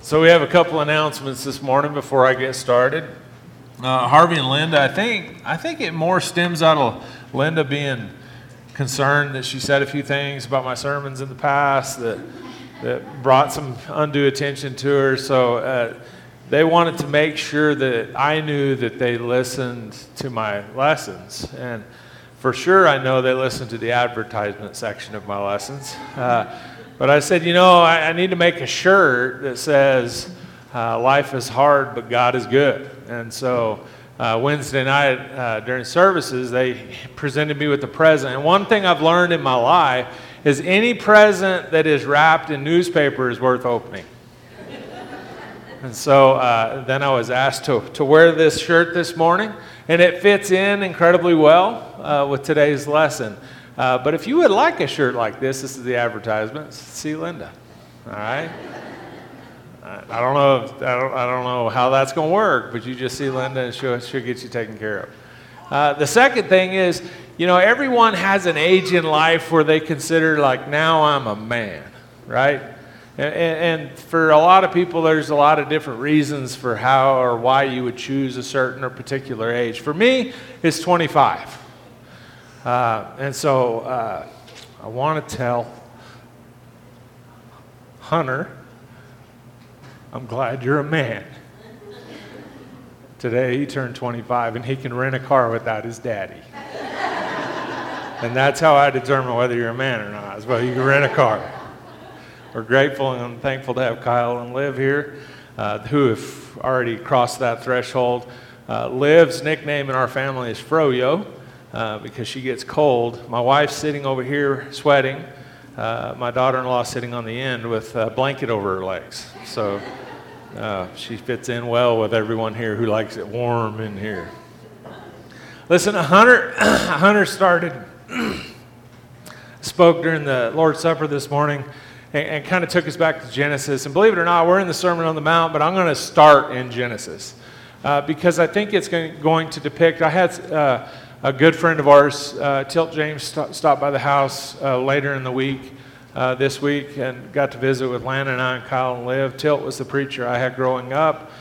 So we have a couple announcements this morning before I get started. Harvey and Linda, I think it more stems out of Linda being concerned that she said a few things about my sermons in the past that brought some undue attention to her. So they wanted to make sure that I knew that they listened to my lessons. And for sure, I know they listened to the advertisement section of my lessons. But I said, I need to make a shirt that says, life is hard, but God is good. And so Wednesday night during services, they presented me with a present. And one thing I've learned in my life is any present that is wrapped in newspaper is worth opening. And so then I was asked to wear this shirt this morning, and it fits in incredibly well with today's lesson. But if you would like a shirt like this is the advertisement. See Linda. All right. I don't know how that's going to work, but you just see Linda, and she'll get you taken care of. The second thing is, everyone has an age in life where they consider like, now I'm a man, right? And for a lot of people, there's a lot of different reasons for how or why you would choose a certain or particular age. For me, it's 25. And so I want to tell Hunter, I'm glad you're a man. Today he turned 25 and he can rent a car without his daddy. And that's how I determine whether you're a man or not, as well. You can rent a car. We're grateful and thankful to have Kyle and Liv here, who have already crossed that threshold. Liv's nickname in our family is Froyo, because she gets cold. My wife's sitting over here sweating. My daughter-in-law sitting on the end with a blanket over her legs. So she fits in well with everyone here who likes it warm in here. Listen, Hunter spoke during the Lord's Supper this morning and kind of took us back to Genesis. And believe it or not, we're in the Sermon on the Mount, but I'm going to start in Genesis because I think it's going to depict. I had a good friend of ours, Tilt James, stopped by the house later in the week, this week, and got to visit with Lana and I and Kyle and Liv. Tilt was the preacher I had growing up.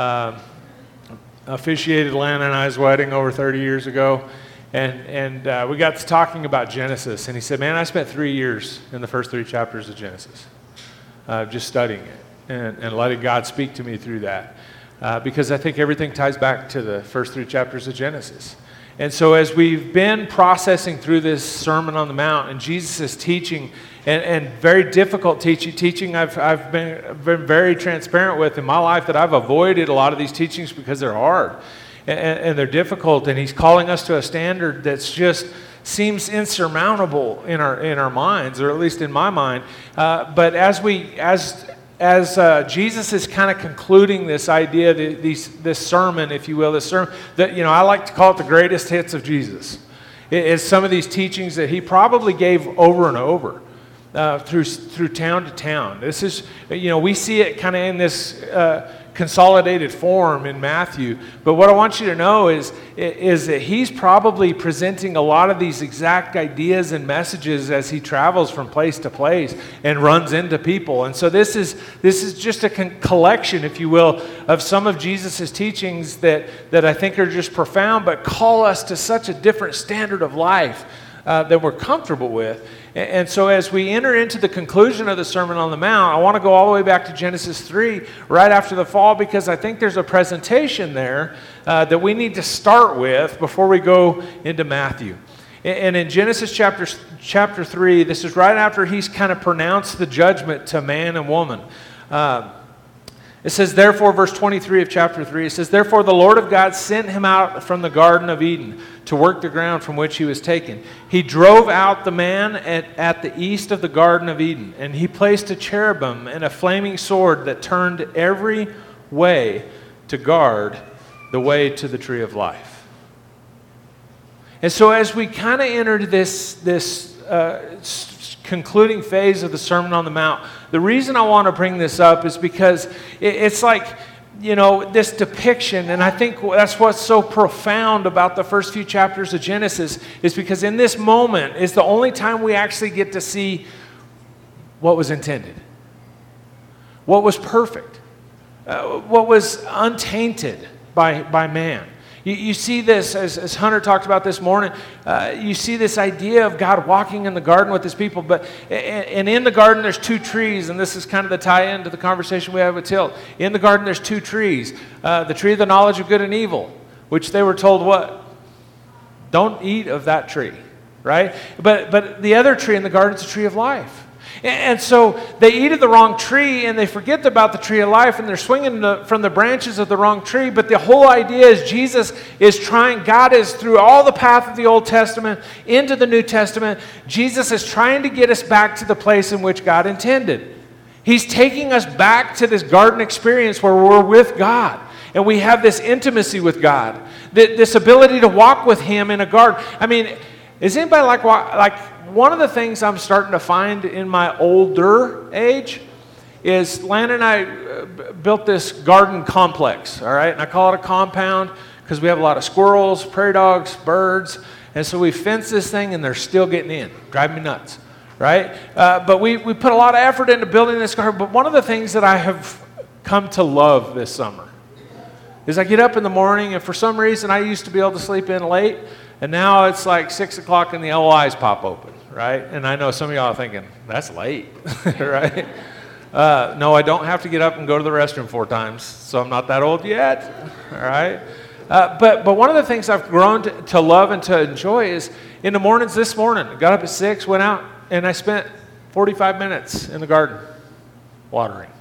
Officiated Lana and I's wedding over 30 years ago. And we got to talking about Genesis. And he said, man, I spent 3 years in the first 3 chapters of Genesis, just studying it and letting God speak to me through that. Because I think everything ties back to the first 3 chapters of Genesis. And so as we've been processing through this Sermon on the Mount and Jesus' teaching, and very difficult teaching I've been very transparent with in my life, that I've avoided a lot of these teachings because they're hard and they're difficult. And he's calling us to a standard that's just seems insurmountable in our minds, or at least in my mind. But as Jesus is kind of concluding this idea, this sermon, if you will, this sermon that I like to call it the greatest hits of Jesus. It's some of these teachings that he probably gave over and over through town to town. This is, we see it kind of in this consolidated form in Matthew. But what I want you to know is that he's probably presenting a lot of these exact ideas and messages as he travels from place to place and runs into people. And so this is just a collection, if you will, of some of Jesus' teachings that I think are just profound, but call us to such a different standard of life that we're comfortable with. And so as we enter into the conclusion of the Sermon on the Mount, I want to go all the way back to Genesis 3, right after the fall, because I think there's a presentation there that we need to start with before we go into Matthew. And in Genesis chapter 3, this is right after he's kind of pronounced the judgment to man and woman. It says, therefore, verse 23 of chapter 3, it says, therefore the Lord of God sent him out from the Garden of Eden to work the ground from which he was taken. He drove out the man at the east of the Garden of Eden, and he placed a cherubim and a flaming sword that turned every way to guard the way to the tree of life. And so as we kind of entered this concluding phase of the Sermon on the Mount, the reason I want to bring this up is because it's like, this depiction, and I think that's what's so profound about the first few chapters of Genesis, is because in this moment is the only time we actually get to see what was intended, what was perfect. what was untainted by man. You see this, as Hunter talked about this morning, you see this idea of God walking in the garden with his people. And in the garden there's two trees, and this is kind of the tie-in to the conversation we have with Tilt. In the garden there's two trees. The tree of the knowledge of good and evil, which they were told what? Don't eat of that tree, right? But the other tree in the garden is the tree of life. And so they eat of the wrong tree, and they forget about the tree of life, and they're swinging from the branches of the wrong tree. But the whole idea is Jesus is trying, God is through all the path of the Old Testament into the New Testament, Jesus is trying to get us back to the place in which God intended. He's taking us back to this garden experience where we're with God, and we have this intimacy with God, this ability to walk with Him in a garden. I mean, is anybody like one of the things I'm starting to find in my older age is Lan and I built this garden complex, all right? And I call it a compound because we have a lot of squirrels, prairie dogs, birds, and so we fence this thing and they're still getting in. Drive me nuts, right? But we put a lot of effort into building this garden. But one of the things that I have come to love this summer is I get up in the morning, and for some reason I used to be able to sleep in late, and now it's like 6 o'clock and the old eyes pop open, right? And I know some of y'all are thinking, that's late, right? No, I don't have to get up and go to the restroom 4 times, so I'm not that old yet, all right? But one of the things I've grown to love and to enjoy is in the mornings this morning, I got up at 6, went out, and I spent 45 minutes in the garden watering.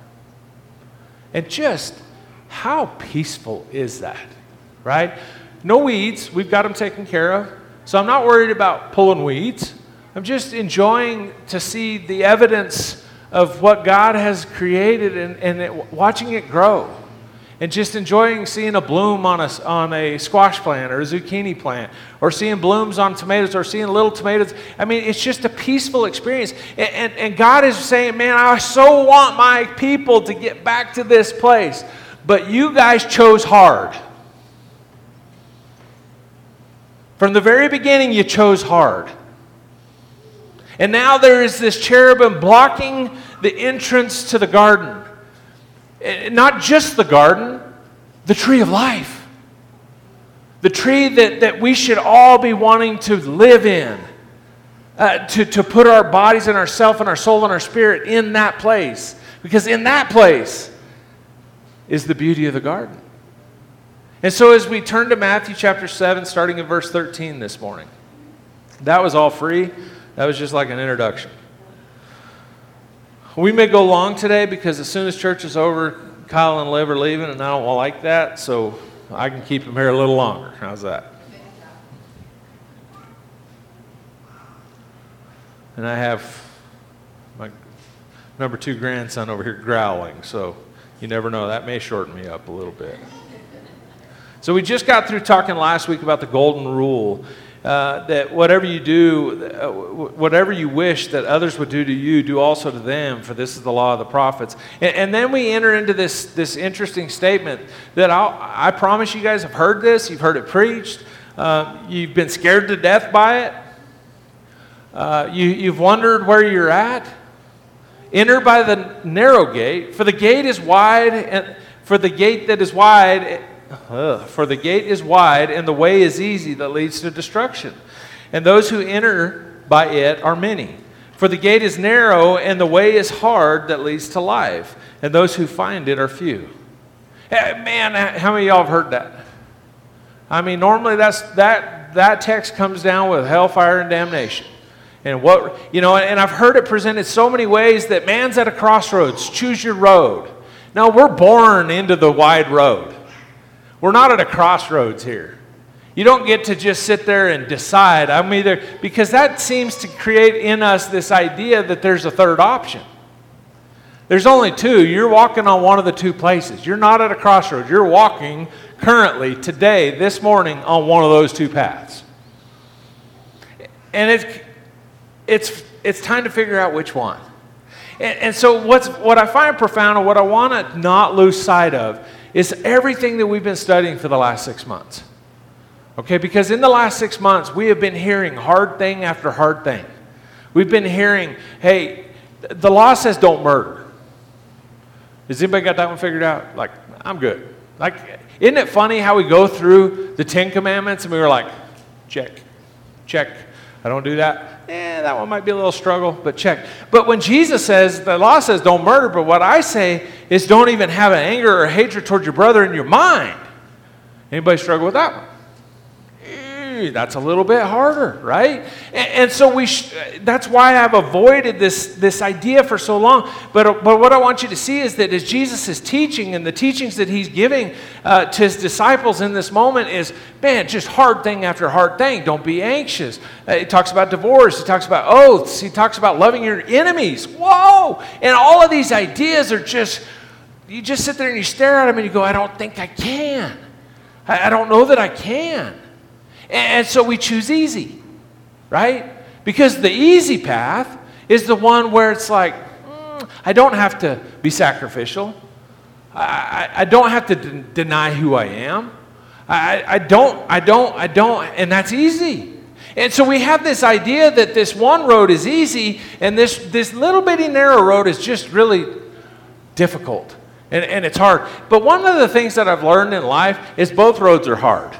And just how peaceful is that, right? No weeds. We've got them taken care of. So I'm not worried about pulling weeds. I'm just enjoying to see the evidence of what God has created and watching it grow. And just enjoying seeing a bloom on a squash plant or a zucchini plant, or seeing blooms on tomatoes, or seeing little tomatoes. I mean, it's just a peaceful experience. And God is saying, man, I so want my people to get back to this place. But you guys chose hard. From the very beginning, you chose hard. And now there is this cherubim blocking the entrance to the garden. Not just the garden, the tree of life. The tree that we should all be wanting to live in. To put our bodies and ourself and our soul and our spirit in that place. Because in that place is the beauty of the garden. And so as we turn to Matthew chapter 7, starting in verse 13 this morning. That was all free. That was just like an introduction. We may go long today because as soon as church is over, Kyle and Liv are leaving, and I don't like that, so I can keep them here a little longer. How's that? And I have my number 2 grandson over here growling, so you never know. That may shorten me up a little bit. So we just got through talking last week about the golden rule, that whatever you do, whatever you wish that others would do to you, do also to them, for this is the law of the prophets. And then we enter into this interesting statement that I promise you guys have heard this, you've heard it preached, you've been scared to death by it, you've wondered where you're at. Enter by the narrow gate, for the gate is wide, and for the gate is wide, and the way is easy that leads to destruction. And those who enter by it are many. For the gate is narrow, and the way is hard that leads to life. And those who find it are few. Hey, man, how many of y'all have heard that? I mean, normally that text comes down with hellfire and damnation. And and I've heard it presented so many ways that man's at a crossroads. Choose your road. No, we're born into the wide road. We're not at a crossroads here. You don't get to just sit there and decide, I'm either, because that seems to create in us this idea that there's a third option. There's only 2. You're walking on one of the 2 places. You're not at a crossroads. You're walking currently, today, this morning, on one of those 2 paths. And it's time to figure out which one. And so what I find profound, and what I want to not lose sight of, is everything that we've been studying for the last 6 months. Okay, because in the last 6 months, we have been hearing hard thing after hard thing. We've been hearing, hey, the law says don't murder. Has anybody got that one figured out? Like, I'm good. Like, isn't it funny how we go through the 10 Commandments and we were like, check, check. I don't do that. That one might be a little struggle, but check. But when Jesus says, the law says don't murder, but what I say is don't even have an anger or hatred towards your brother in your mind. Anybody struggle with that one? That's a little bit harder, right? And so that's why I've avoided this idea for so long. But what I want you to see is that as Jesus is teaching and the teachings that he's giving to his disciples in this moment is, man, just hard thing after hard thing. Don't be anxious. He talks about divorce. He talks about oaths. He talks about loving your enemies. Whoa! And all of these ideas are just, you just sit there and you stare at them and you go, I don't think I can. I don't know that I can. And so we choose easy, right? Because the easy path is the one where it's like, I don't have to be sacrificial. I don't have to deny who I am. I don't, and that's easy. And so we have this idea that this one road is easy, and this little bitty narrow road is just really difficult, and it's hard. But one of the things that I've learned in life is both roads are hard.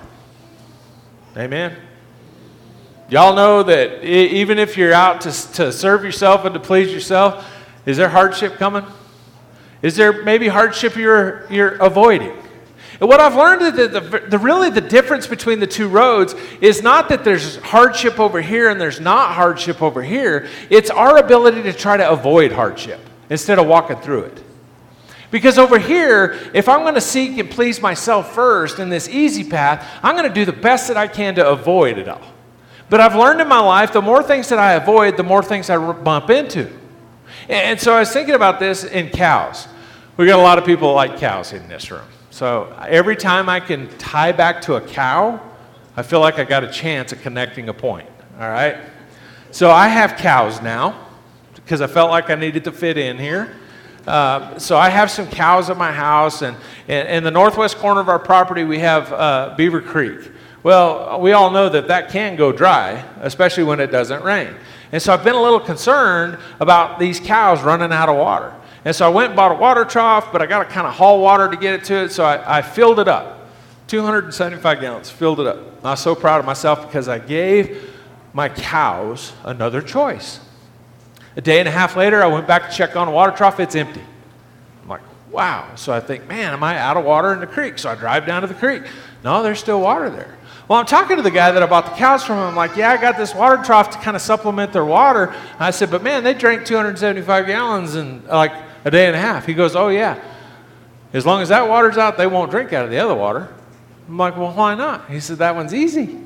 Amen. Y'all know that even if you're out to serve yourself and to please yourself, is there hardship coming? Is there maybe hardship you're avoiding? And what I've learned is that really the difference between the two roads is not that there's hardship over here and there's not hardship over here. It's our ability to try to avoid hardship instead of walking through it. Because over here, if I'm going to seek and please myself first in this easy path, I'm going to do the best that I can to avoid it all. But I've learned in my life, the more things that I avoid, the more things I bump into. And so I was thinking about this in cows. We got a lot of people that like cows in this room. So every time I can tie back to a cow, I feel like I got a chance at connecting a point. All right? So I have cows now because I felt like I needed to fit in here. So I have some cows at my house, and in the northwest corner of our property, we have Beaver Creek. Well, we all know that can go dry, especially when it doesn't rain. And so I've been a little concerned about these cows running out of water. And so I went and bought a water trough, but I got to kind of haul water to get it to it, so I filled it up. 275 gallons, filled it up. I was so proud of myself because I gave my cows another choice. A day and a half later, I went back to check on the water trough. It's empty. I'm like, wow. So I think, man, am I out of water in the creek? So I drive down to the creek. No, there's still water there. Well, I'm talking to the guy that I bought the cows from. I'm like, yeah, I got this water trough to kind of supplement their water. And I said, but man, they drank 275 gallons in like a day and a half. He goes, oh, yeah. As long as that water's out, they won't drink out of the other water. I'm like, well, why not? He said, that one's easy.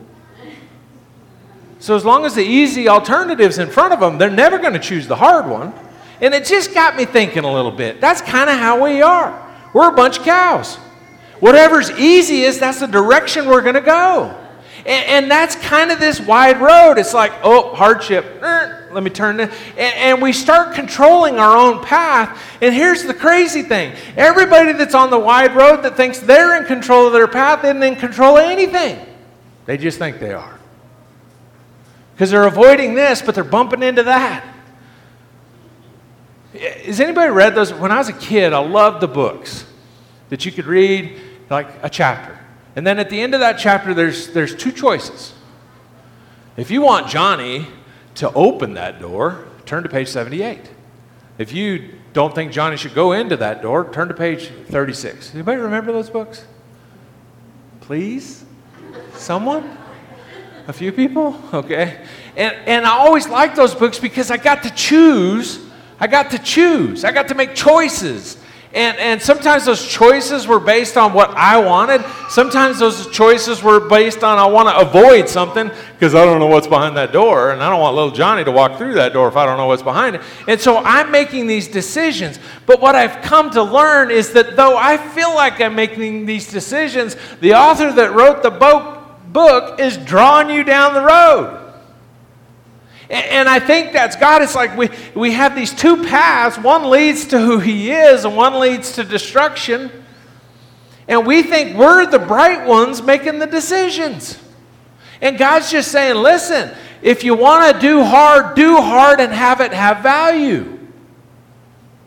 So as long as the easy alternative's in front of them, they're never going to choose the hard one. And it just got me thinking a little bit. That's kind of how we are. We're a bunch of cows. Whatever's easiest, that's the direction we're going to go. And that's kind of this wide road. It's like, oh, hardship. Let me turn this. And we start controlling our own path. And here's the crazy thing. Everybody that's on the wide road that thinks they're in control of their path isn't in control of anything. They just think they are. Because they're avoiding this, but they're bumping into that. Has anybody read those? When I was a kid, I loved the books that you could read like a chapter. And then at the end of that chapter, there's two choices. If you want Johnny to open that door, turn to page 78. If you don't think Johnny should go into that door, turn to page 36. Anybody remember those books? Please? Someone? A few people? Okay. And I always liked those books because I got to choose. I got to make choices. And sometimes those choices were based on what I wanted. Sometimes those choices were based on I want to avoid something because I don't know what's behind that door. And I don't want little Johnny to walk through that door if I don't know what's behind it. And so I'm making these decisions. But what I've come to learn is that though I feel like I'm making these decisions, the author that wrote the book is drawing you down the road. And I think that's God. It's like we have these two paths. One leads to who He is, and one leads to destruction. And we think we're the bright ones making the decisions. And God's just saying, listen, if you want to do hard and have it have value.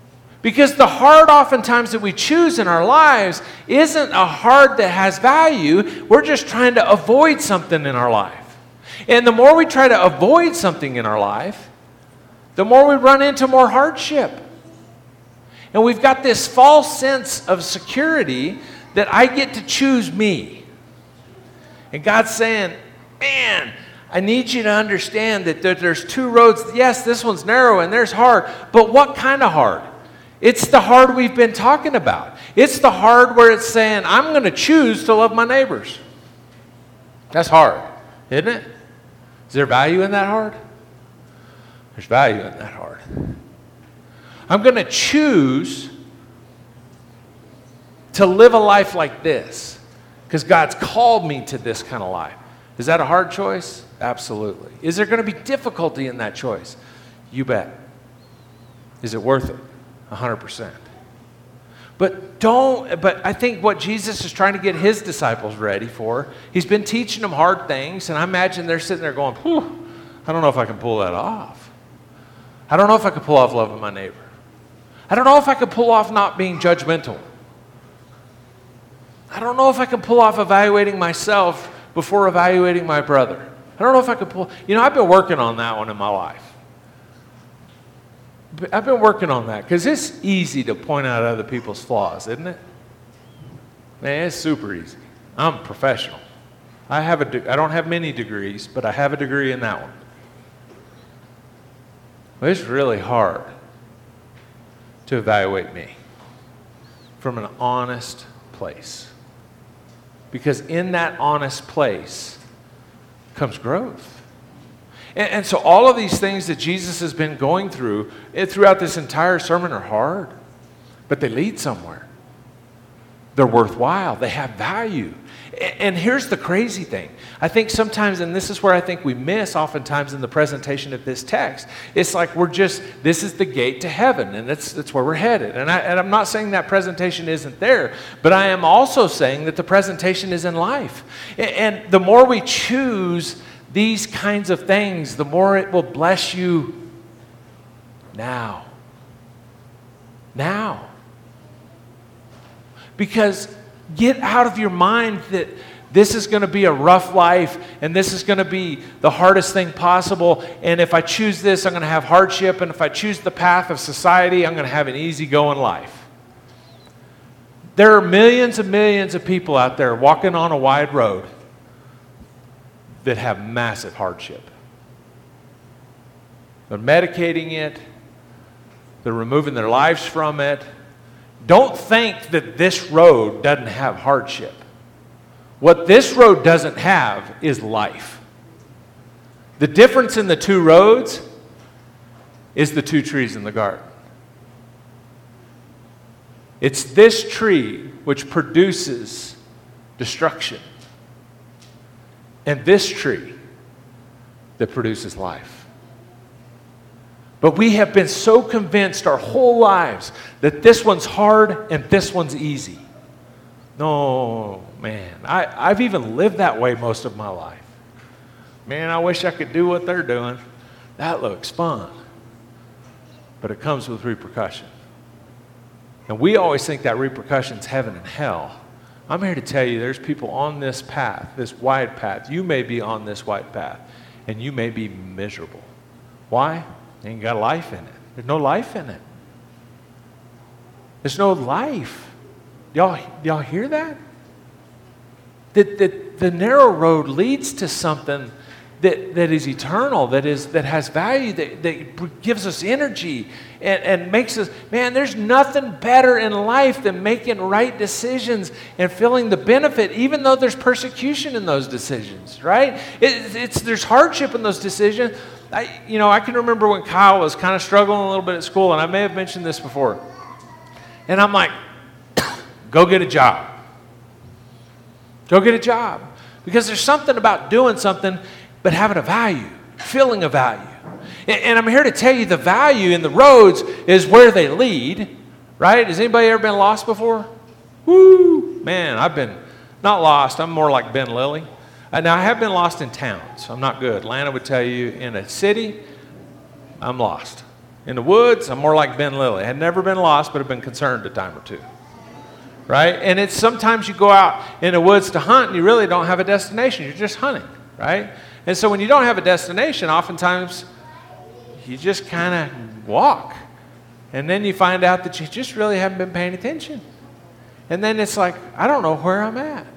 Because the hard oftentimes that we choose in our lives isn't a hard that has value. We're just trying to avoid something in our life. And the more we try to avoid something in our life, the more we run into more hardship. And we've got this false sense of security that I get to choose me. And God's saying, man, I need you to understand that there's two roads. Yes, this one's narrow and there's hard. But what kind of hard? It's the hard we've been talking about. It's the hard where it's saying, I'm going to choose to love my neighbors. That's hard, isn't it? Is there value in that hard? There's value in that hard. I'm going to choose to live a life like this because God's called me to this kind of life. Is that a hard choice? Absolutely. Is there going to be difficulty in that choice? You bet. Is it worth it? 100%. But I think what Jesus is trying to get his disciples ready for, he's been teaching them hard things, and I imagine they're sitting there going, whew, I don't know if I can pull that off. I don't know if I can pull off loving my neighbor. I don't know if I can pull off not being judgmental. I don't know if I can pull off evaluating myself before evaluating my brother. I don't know if I could pull, I've been working on that one in my life. I've been working on that because it's easy to point out other people's flaws, isn't it? Man, it's super easy. I'm a professional. I don't have many degrees, but I have a degree in that one. But it's really hard to evaluate me from an honest place. Because in that honest place comes growth. And so all of these things that Jesus has been going through throughout this entire sermon are hard, but they lead somewhere. They're worthwhile. They have value. And here's the crazy thing. I think sometimes, and this is where I think we miss oftentimes in the presentation of this text, it's like this is the gate to heaven, and that's where we're headed. And I'm not saying that presentation isn't there, but I am also saying that the presentation is in life. And the more we choose these kinds of things, the more it will bless you now. Now. Because get out of your mind that this is going to be a rough life and this is going to be the hardest thing possible. And if I choose this, I'm going to have hardship. And if I choose the path of society, I'm going to have an easygoing life. There are millions and millions of people out there walking on a wide road that have massive hardship. They're medicating it. They're removing their lives from it. Don't think that this road doesn't have hardship. What this road doesn't have is life. The difference in the two roads is the two trees in the garden. It's this tree which produces destruction, and this tree that produces life. But we have been so convinced our whole lives that this one's hard and this one's easy. No, man. I've even lived that way most of my life. Man, I wish I could do what they're doing. That looks fun. But it comes with repercussion. And we always think that repercussion's heaven and hell. I'm here to tell you there's people on this path, this wide path. You may be on this wide path, and you may be miserable. Why? You ain't got life in it. There's no life in it. There's no life. Y'all hear that? The narrow road leads to something that is eternal, that has value, that gives us energy and makes us, man, there's nothing better in life than making right decisions and feeling the benefit, even though there's persecution in those decisions, right? There's hardship in those decisions. I can remember when Kyle was kind of struggling a little bit at school, and I may have mentioned this before. And I'm like, go get a job. Go get a job. Because there's something about doing something but having a value, feeling a value. And I'm here to tell you the value in the roads is where they lead, right? Has anybody ever been lost before? Woo! Man, I've been not lost. I'm more like Ben Lilly. Now, I have been lost in towns. I'm not good. Lana would tell you in a city, I'm lost. In the woods, I'm more like Ben Lilly. I had never been lost, but have been concerned a time or two. Right? And it's sometimes you go out in the woods to hunt and you really don't have a destination. You're just hunting, right? And so when you don't have a destination, oftentimes you just kind of walk. And then you find out that you just really haven't been paying attention. And then it's like, I don't know where I'm at.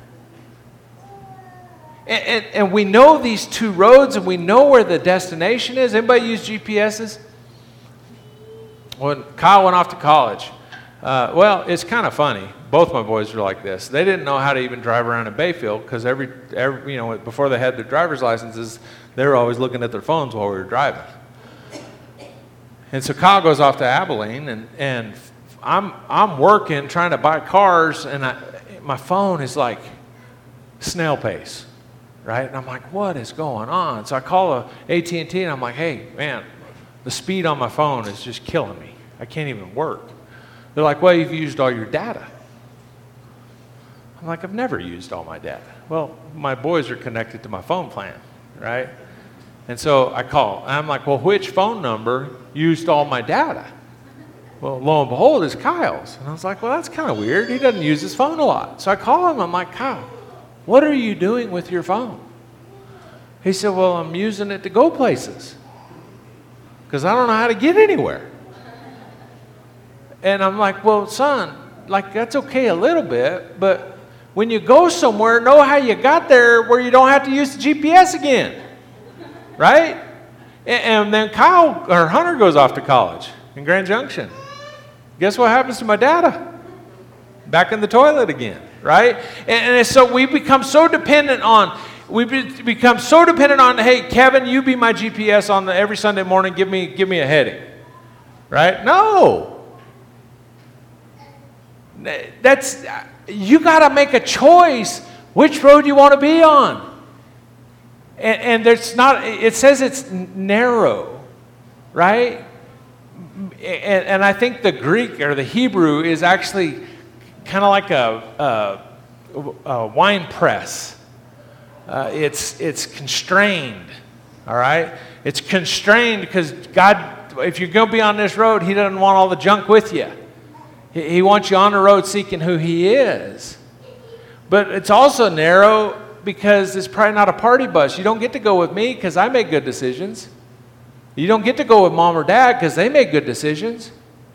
And we know these two roads and we know where the destination is. Anybody use GPSs? When Kyle went off to college, well, it's kind of funny. Both my boys were like this. They didn't know how to even drive around in Bayfield because every before they had their driver's licenses, they were always looking at their phones while we were driving. And so Kyle goes off to Abilene, and I'm working trying to buy cars, and my phone is like snail pace, right? And I'm like, what is going on? So I call AT&T, and I'm like, hey, man, the speed on my phone is just killing me. I can't even work. They're like, well, you've used all your data. I'm like, I've never used all my data. Well, my boys are connected to my phone plan, right? And so I call, and I'm like, well, which phone number used all my data? Well, lo and behold, it's Kyle's. And I was like, well, that's kind of weird. He doesn't use his phone a lot. So I call him. I'm like, Kyle, what are you doing with your phone? He said, well, I'm using it to go places because I don't know how to get anywhere. And I'm like, well, son, like that's okay a little bit, but when you go somewhere, know how you got there where you don't have to use the GPS again, right? And then Hunter goes off to college in Grand Junction. Guess what happens to my data? Back in the toilet again, right? And so we become so dependent on, hey, Kevin, you be my GPS on every Sunday morning, give me a heading, right? No. You got to make a choice which road you want to be on. And there's not, it says it's narrow, right? And I think the Greek or the Hebrew is actually kind of like a wine press. It's constrained, all right? It's constrained because God, if you're going to be on this road, He doesn't want all the junk with you. He wants you on the road seeking who He is. But it's also narrow because it's probably not a party bus. You don't get to go with me because I make good decisions. You don't get to go with mom or dad because they make good decisions.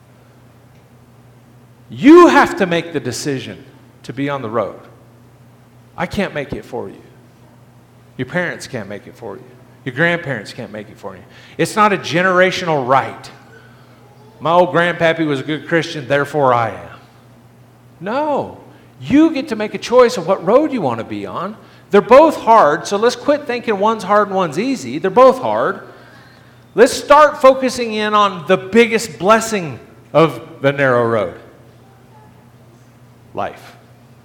You have to make the decision to be on the road. I can't make it for you. Your parents can't make it for you. Your grandparents can't make it for you. It's not a generational right. My old grandpappy was a good Christian, therefore I am. No. You get to make a choice of what road you want to be on. They're both hard, so let's quit thinking one's hard and one's easy. They're both hard. Let's start focusing in on the biggest blessing of the narrow road. Life.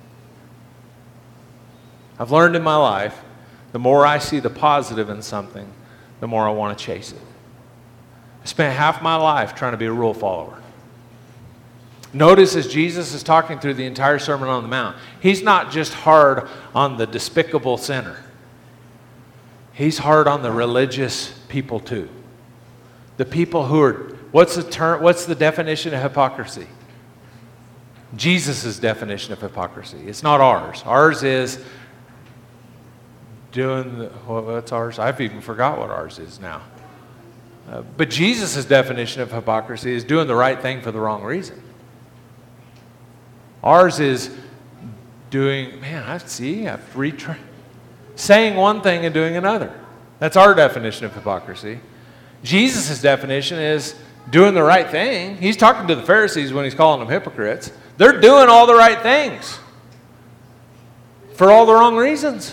I've learned in my life, the more I see the positive in something, the more I want to chase it. I spent half my life trying to be a rule follower. Notice as Jesus is talking through the entire Sermon on the Mount, He's not just hard on the despicable sinner. He's hard on the religious people too. The people who are, what's the definition of hypocrisy? Jesus' definition of hypocrisy. It's not ours. Ours is what's ours? I've even forgot what ours is now. But Jesus' definition of hypocrisy is doing the right thing for the wrong reason. Ours is saying one thing and doing another. That's our definition of hypocrisy. Jesus' definition is doing the right thing. He's talking to the Pharisees when He's calling them hypocrites. They're doing all the right things for all the wrong reasons.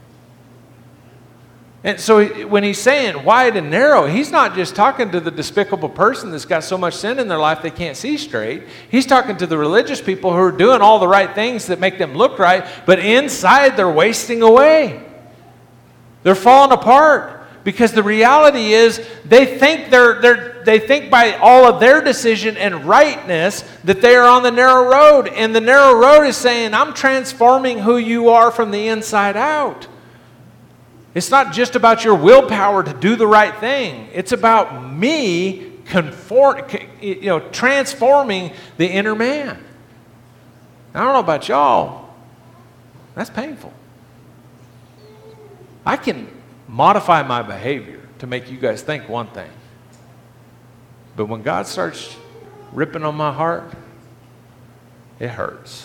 And so when He's saying wide and narrow, He's not just talking to the despicable person that's got so much sin in their life they can't see straight. He's talking to the religious people who are doing all the right things that make them look right, but inside they're wasting away. They're falling apart because the reality is they think they think by all of their decision and rightness that they are on the narrow road, and the narrow road is saying, I'm transforming who you are from the inside out. It's not just about your willpower to do the right thing. It's about me transforming the inner man. I don't know about y'all. That's painful. I can modify my behavior to make you guys think one thing. But when God starts ripping on my heart, it hurts.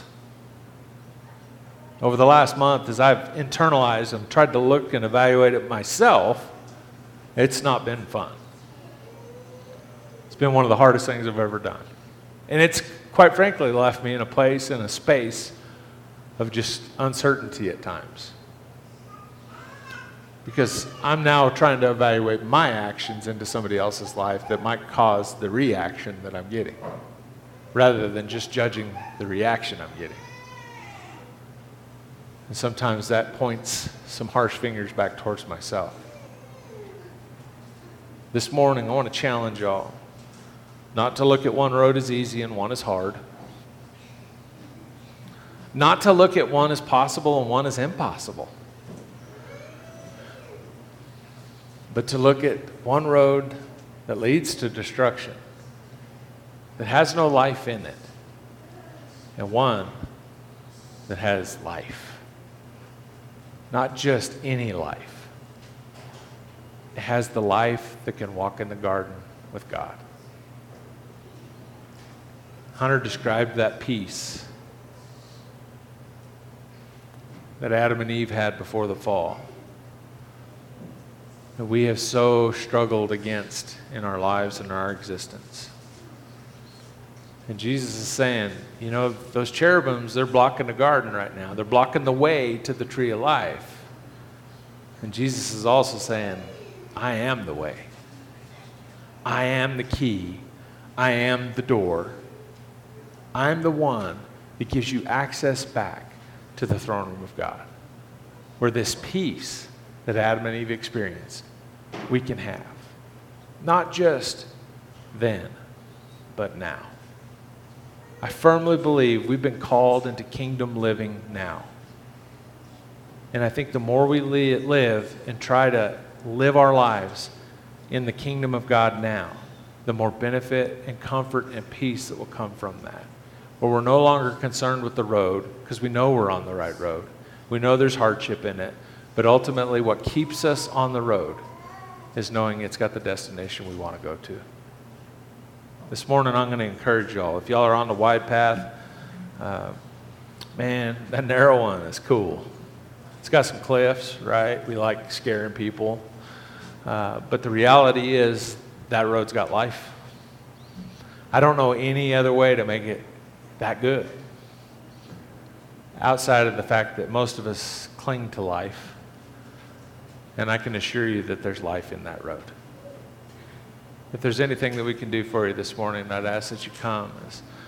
Over the last month, as I've internalized and tried to look and evaluate it myself, it's not been fun. It's been one of the hardest things I've ever done. And it's, quite frankly, left me in a place, in a space of just uncertainty at times. Because I'm now trying to evaluate my actions into somebody else's life that might cause the reaction that I'm getting, rather than just judging the reaction I'm getting. And sometimes that points some harsh fingers back towards myself. This morning, I want to challenge y'all not to look at one road as easy and one as hard. Not to look at one as possible and one as impossible. But to look at one road that leads to destruction, that has no life in it, and one that has life. Not just any life. It has the life that can walk in the garden with God. Hunter described that peace that Adam and Eve had before the fall, that we have so struggled against in our lives and our existence. And Jesus is saying, those cherubims, they're blocking the garden right now. They're blocking the way to the tree of life. And Jesus is also saying, I am the way. I am the key. I am the door. I am the one that gives you access back to the throne room of God, where this peace that Adam and Eve experienced, we can have. Not just then, but now. I firmly believe we've been called into kingdom living now. And I think the more we live and try to live our lives in the kingdom of God now, the more benefit and comfort and peace that will come from that. Where we're no longer concerned with the road, because we know we're on the right road. We know there's hardship in it. But ultimately what keeps us on the road is knowing it's got the destination we want to go to. This morning I'm going to encourage y'all. If y'all are on the wide path, man, that narrow one is cool. It's got some cliffs, right? We like scaring people. But the reality is that road's got life. I don't know any other way to make it that good, outside of the fact that most of us cling to life. And I can assure you that there's life in that road. If there's anything that we can do for you this morning, I'd ask that you come.